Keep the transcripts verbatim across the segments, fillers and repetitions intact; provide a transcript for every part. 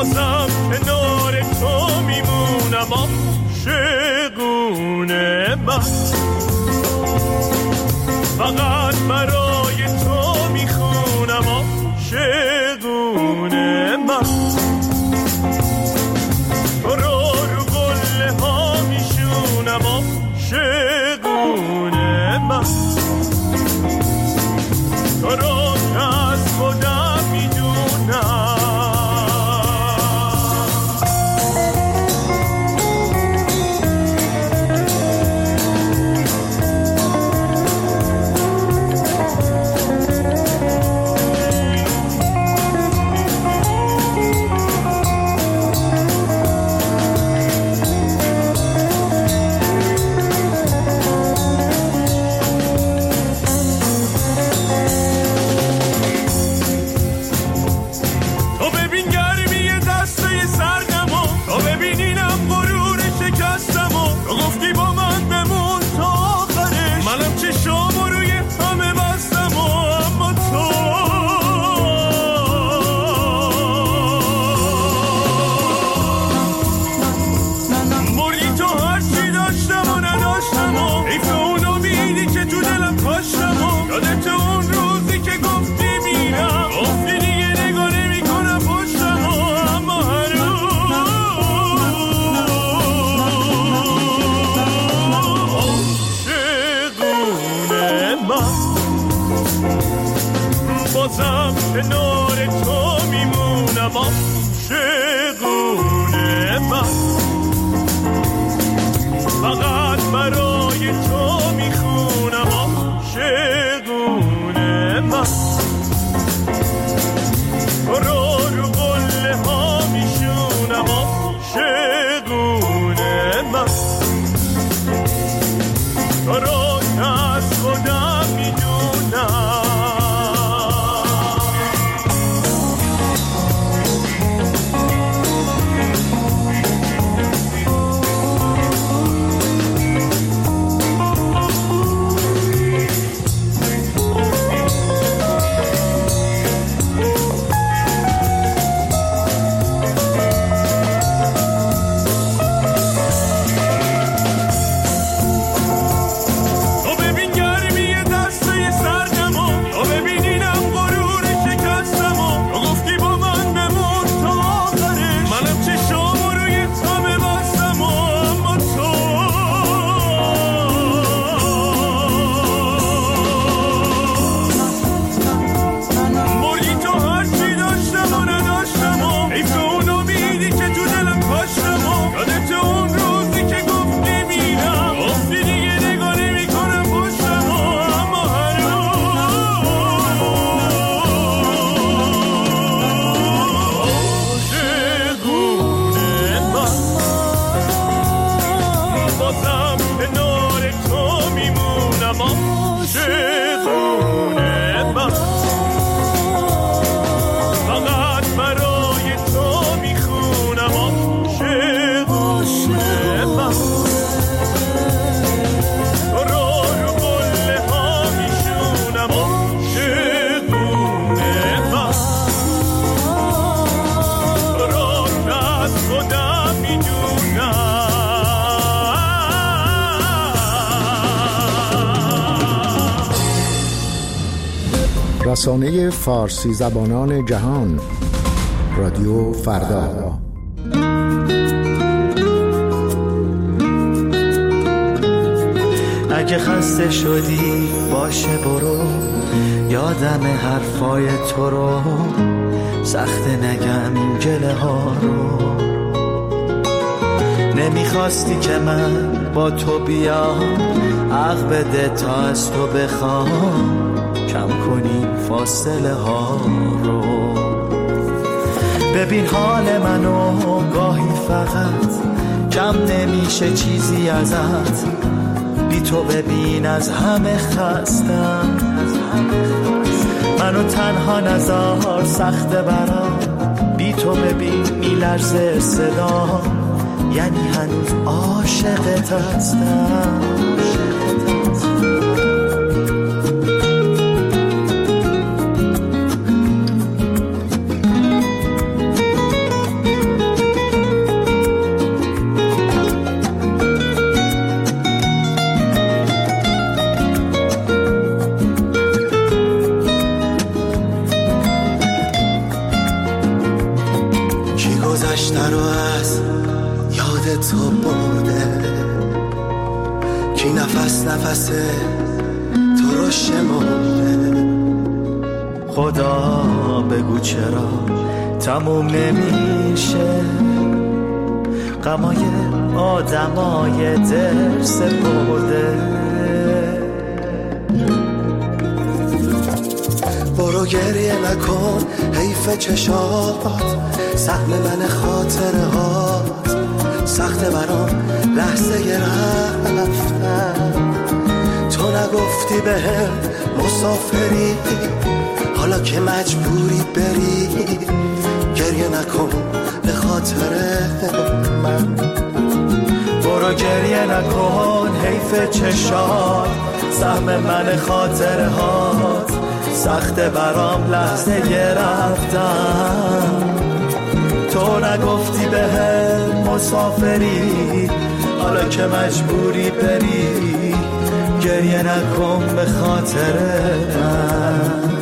بازم کنار تو میمونم عاشقونه من، فقط برای تو میخونم عاشقونه من، تو رو رو قله ها میشونم عاشقونه من، تو رو از خودم میدونم. بازم کنار تو میمونم عاشقونه من، فقط برای تو میخونم عاشقونه من، تو رو رو قله ها میشونم عاشقونه من، تو رو از خودم میدونم. رسانه فارسی زبانان جهان، رادیو فردا. اگه خسته شدی باشه برو، یادم حرفای تو رو، سخته نگم این گله ها رو. نمیخواستی که من با تو بیام، عقل بده تا از تو بخوام، کم کنی فاصله ها رو. ببین حال منو گاهی فقط کم نمیشه چیزی ازت، بی تو ببین از همه خستم. منو تنها نذار سخته برام، بی تو ببین میلرزه صدا، یعنی هنوز عاشقت هستم. گذشته رو از یاد تو برده، کی نفس نفس تو رو شمرده. خدا بگو چرا تموم نمیشه غمای آدمای دل سپرده. برو گریه نکن حیف چشات، سهم من خاطره هات سخت برام لحظه رفتن. تو نگفتی بهم مسافری، حالا که مجبوری بری گریه نکن به خاطر من. برو گریه نکن حیف چشات، سهم من خاطره هات سخت برام لحظه رفتن. تو نگفتی بهم مسافری، حالا که مجبوری بری گریه نکن به خاطر من.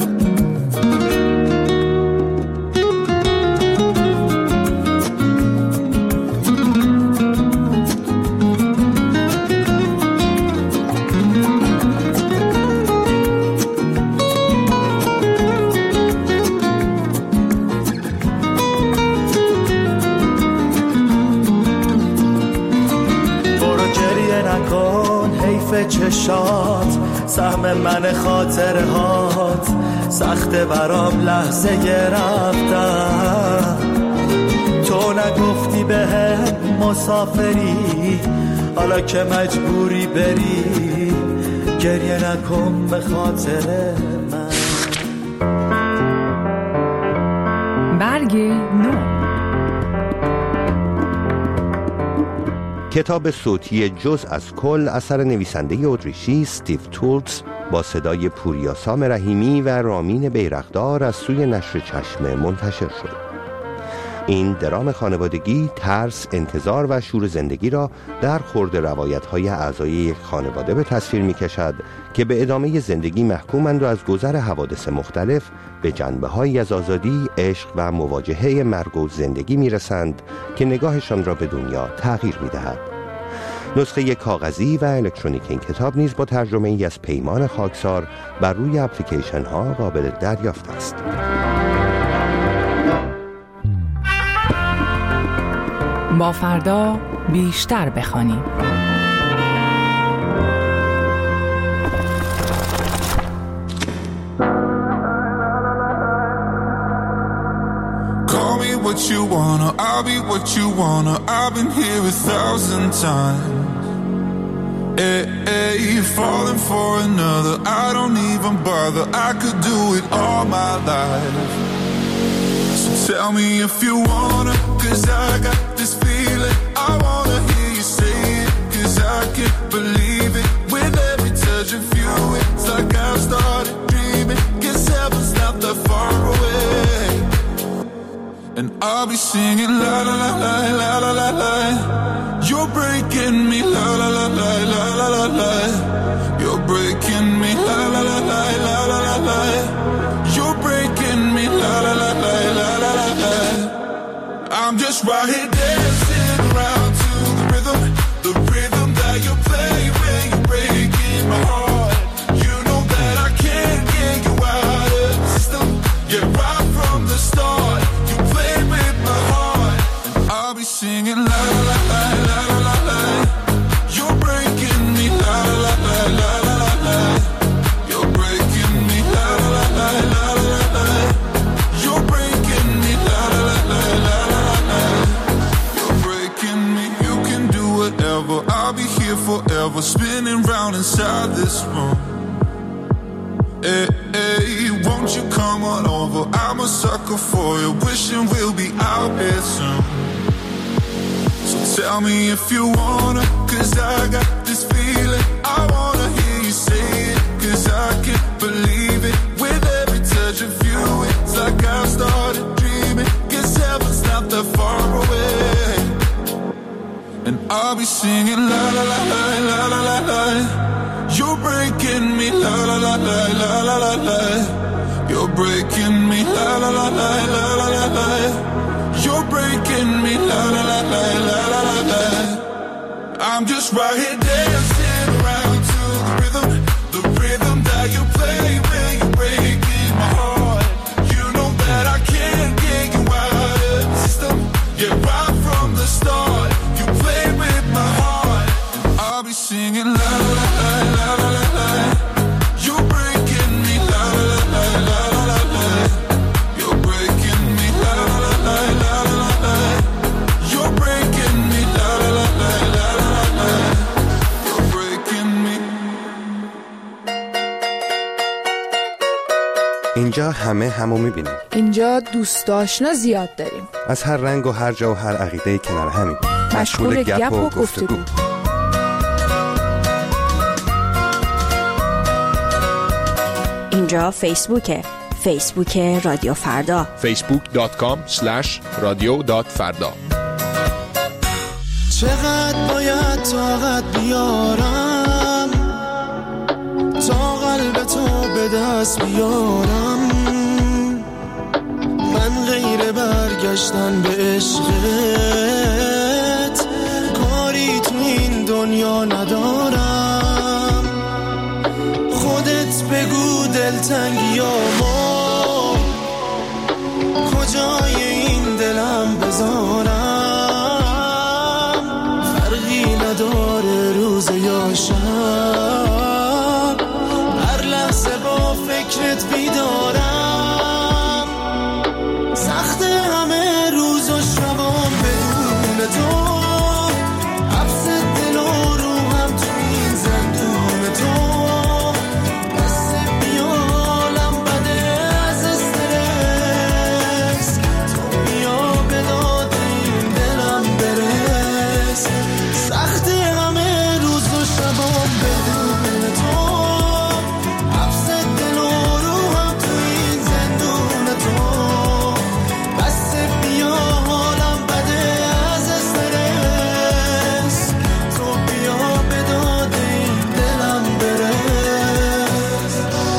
چشات سهم من خاطره هات سخت برام لحظه رفتن. تو نگفتی بهم مسافری، حالا که مجبوری بری گریه نکن به خاطر من. برگ نو. کتاب صوتی جز از کل اثر نویسنده اتریشی استیو تولتز با صدای پوریاسام رحیمی و رامین بیرقدار از سوی نشر چشمه منتشر شد. این درام خانوادگی ترس، انتظار و شور زندگی را در خورد روایت‌های اعضای یک خانواده به تصویر می‌کشد که به ادامه زندگی محکومند و از گذر حوادث مختلف به جنبه‌هایی از آزادی، عشق و مواجهه مرگ و زندگی می‌رسند که نگاهشان را به دنیا تغییر می‌دهد. نسخه کاغذی و الکترونیک این کتاب نیز با ترجمه ای از پیمان خاکسار بر روی اپلیکیشن ها قابل دریافت است. با فردا بیشتر بخوانیم. Call me what you wanna, I'll be what you wanna. I've been here a thousand times. Hey, hey, falling for another, I don't even bother. I could do it all my life. So tell me if you wanna, 'cause I got this feeling. I wanna hear you say it, 'cause I can't believe it. With every touch of you, it's like I've started dreaming. 'Cause heaven's not that far away. And I'll be singing la la la la la la la la. You're breaking me la la la la la la la la. You're breaking me la la la la la la la la. You're breaking me la la la la la la la la. I'm just right here dancing around to the rhythm, the rhythm that you play when you're breaking my heart. You know that I can't get you out of the system. Yeah, right from the start, you played with my heart. And I'll be singing la la la la la la la. You're breaking me la la la la la la la. You're breaking me la la la la la la la. You're breaking me la la la la la la la. You're breaking me. You can do whatever. I'll be here forever, spinning round inside this room. Hey, hey, won't you come on over? I'm a sucker for you, wishing we'll be out here soon. So tell me if you wanna, 'cause I got this feeling. I wanna hear you say it, 'cause I can't believe it. With every touch of you, it's like I've started dreaming. 'Cause heaven's not that far away. And I'll be singing la la la la la la la la. You're breaking me la la la la la la la la. You're breaking me la la la la la la la la. You're breaking breaking me, la la la la la la la la. I'm just right here dancing around to the rhythm, the rhythm that you play when you're breaking my heart. You know that I can't get you out of the system. Yeah, right from the start, you play with my heart. I'll be singing la la la la la la la. You're breaking me, la la la la la la la. You're breaking me, la la la la la la la. You're breaking me, la la la la la la la. You're breaking me. اینجا همه همو میبینیم. اینجا دوست آشنا زیاد داریم. از هر رنگ و هر جا و هر عقیده کنار همین. مشغول گپ و گفتگو. اینجا فیسبوکه. فیسبوک رادیو فردا. فیسبوک دات کام اسلش رادیو دات فردا. چقدر باید طاقت بیارم تا قلب تو به دست بیارم، من غیر برگشتن به عشقت کاری تو این دنیا ندارم. خودت بگو دلتنگیامو کجای این دلم بذارم، فرقی نداره روز یا شب، هر لحظه با فکرت بیدارم. سخت همه روز و شبام بدون تو، حبس دل و روحم تو این زندون تو، دست بیالم بده از استرس، تو بیا به داد این دلم برس. سخت همه روز و شبام بدون تو، حبس دل و روحم تو این زندون تو، دست بیا حالم بده از استرس، تو بیا به داد این دلم برس.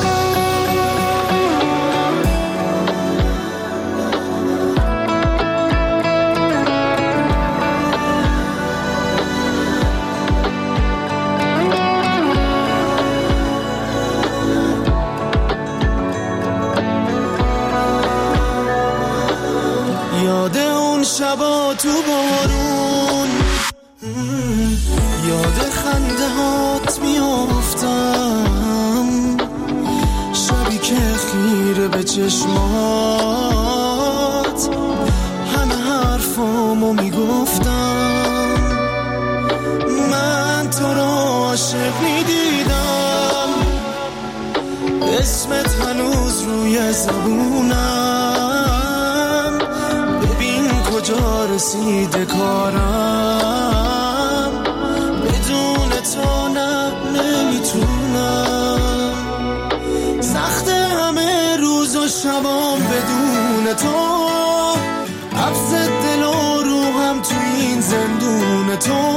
یاد اون شبا تو بارون، یاد خنده هات میافتم، شبی که خیره به چشمات همه حرفامو میگفتم. من تو را عاشق میدیدم، اسمت هنوز روی زبونم، ببین کجا رسیده کارم، بدون تو نه نمیتونم. سخت همه روز و شبام بدون تو، حبس دل و روحم تو این زندون تو،